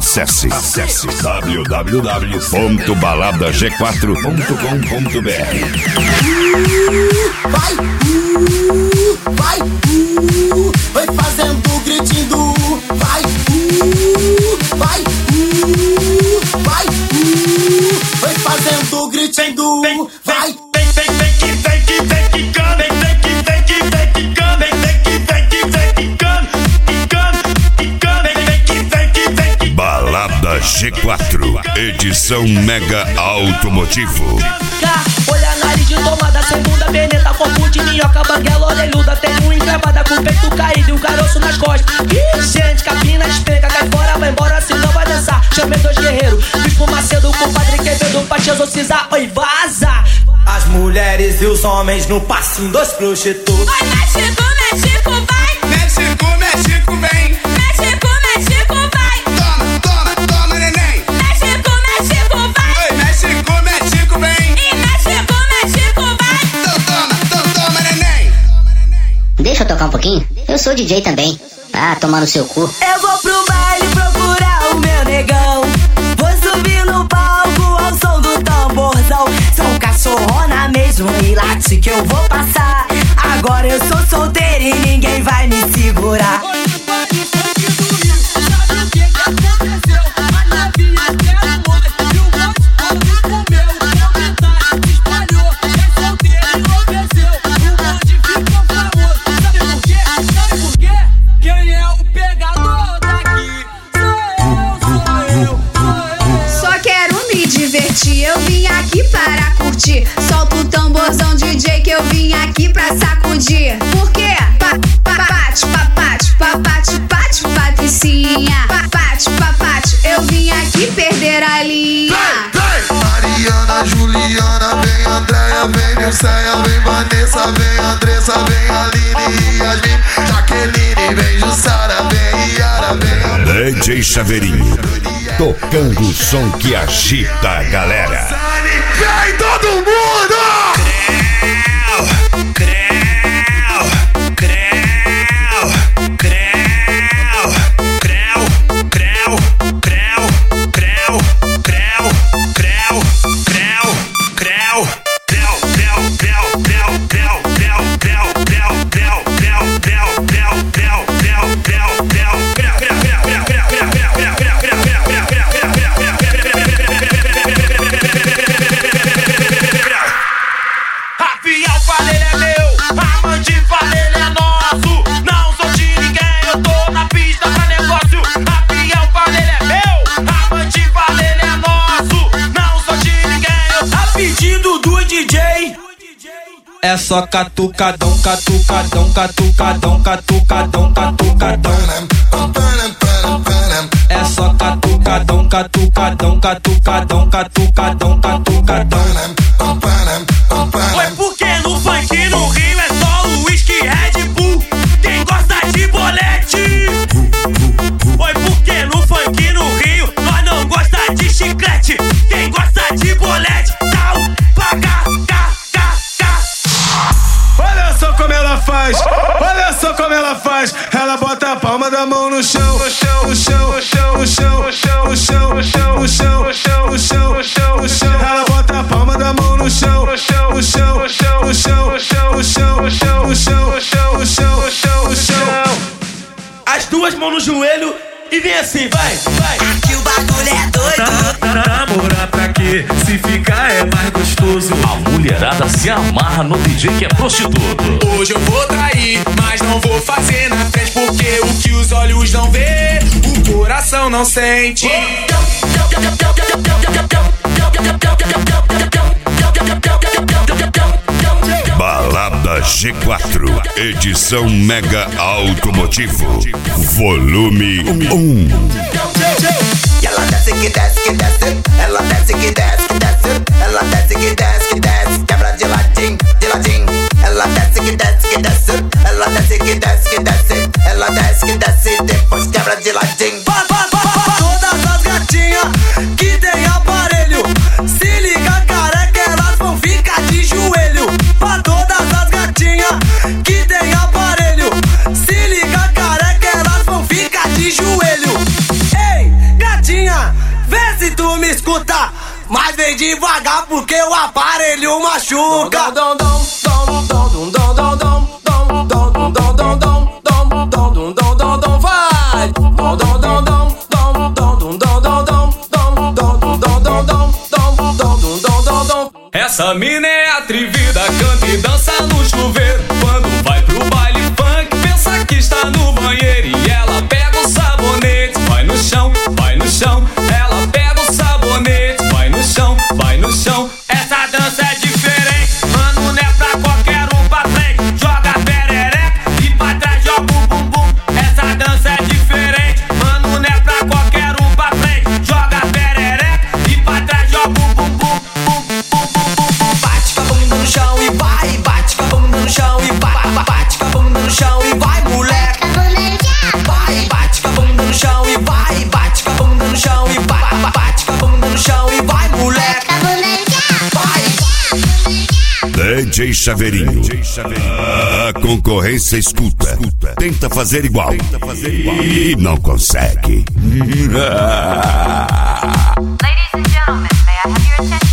Acesse www.baladag4.com.br. Vai fazendo o gritinho do vai, vai fazendo o gritinho do vai. Balada G4, edição Mega Automotivo. Olha a nariz de tomada, segunda veneta, corpo de minhoca, banguela orelhuda, tenho encravada com o peito caído e um caroço nas costas. Ih, gente, capina, despenca, cai fora, vai embora, senão vai dançar. Chamei dois guerreiros, Bispo Macedo com o Padre Quevedo pra te exorcizar, oi, vaza. As mulheres e os homens no passinho dos prostitutos. Oi, México, México, vai. México, México, vem. México, México, vai. Toma, toma, toma, neném. México, México, vai. Oi, México, México, vem. E México, México, vai. Então toma, neném. Deixa eu tocar um pouquinho? Eu sou DJ também. Ah, tomar no seu cu. Eu vou pro baile procurar o meu negão. Vou subir no palco ao som do tamborzão. Sou cachorrona mesmo e late que eu vou passar. Agora eu sou solteira e ninguém vai me segurar. Eu vim aqui para curtir. Solta o tamborzão, DJ, que eu vim aqui pra sacudir. Por quê? Papate, papate, papate, pate, patricinha. Papate, papate, eu vim aqui perder a linha. Mariana, Juliana, vem Andréia, vem Nilceia, vem Vanessa, vem Andressa, vem Aline, Yasmin, Jaqueline, vem Jussara, vem Yara, vem DJ Chaveirinho, tocando o som que agita a galera. Vem todo mundo! É só catucadão, catucadão, catucadão, catucadão, catucadão. É só catucadão, catucadão, catucadão, catucadão, catucadão. Oi, porque no funk no Rio é só uísque Red Bull. Quem gosta de bolete? Oi, porque no funk no Rio nós não gosta de chiclete. Quem gosta de bolete, tal, paga, cá. Olha só como ela faz, olha só como ela faz. Ela bota a palma da mão no chão, no chão, no chão, no chão, no chão, no chão, no chão, no chão, no chão, no chão, no chão, no chão, no chão. Ela bota a palma da mão no chão, no chão, no chão, no chão, no chão, no chão, no chão, no chão, no chão, no chão, no chão, no chão, no chão. As duas mãos no joelho e vem assim, vai, vai. Aqui o bagulho é doido. Namorar pra quê? Se ficar é mais gostoso. A mulherada se amarra no DJ que é prostituto. Hoje eu vou trair, mas não vou fazer na frente, porque o que os olhos não vê, o coração não sente. Balada G4, edição Mega Automotivo, volume 1. E ela desce que desce que desce. Ela desce que desce que desce. Ela desce que desce que desce. Quebra de ladinho, de ladinho. Ela desce que desce que desce. Ela desce que desce que desce. Ela desce que desce. Depois quebra de ladinho. Todas as gatinhas que tem aparelho, se liga careca, elas vão ficar de joelho. Pra todas as gatinhas que tem aparelho, se liga careca, elas vão ficar de joelho. Ei, gatinha devagar porque o aparelho machuca. Essa mina é atrevida, canta e dança no chuveiro. Quando vai pro baile funk, pensa que está no banheiro. E ela pega o sabonete, vai no chão, vai no chão. Ela pega o sabonete, vai no chão, vai no chão. Essa dança é diferente, mano, não é pra qualquer um. Pra frente, joga a perereca e pra trás joga o bumbum. Essa dança é diferente, mano, não é pra qualquer um. Pra frente, joga a perereca e pra trás joga o bumbum. Bate com a bunda no chão e vai, bate com a bunda no chão e vai, bate com a bunda no chão e vai, moleque. Vai, bate com a bunda no chão e vai, bate com a bunda no chão e vai, bate com a bunda no chão e vai, moleque. DJ Chaveirinho. A concorrência escuta. Tenta fazer igual. E não consegue. Ladies and gentlemen, may I have your attention?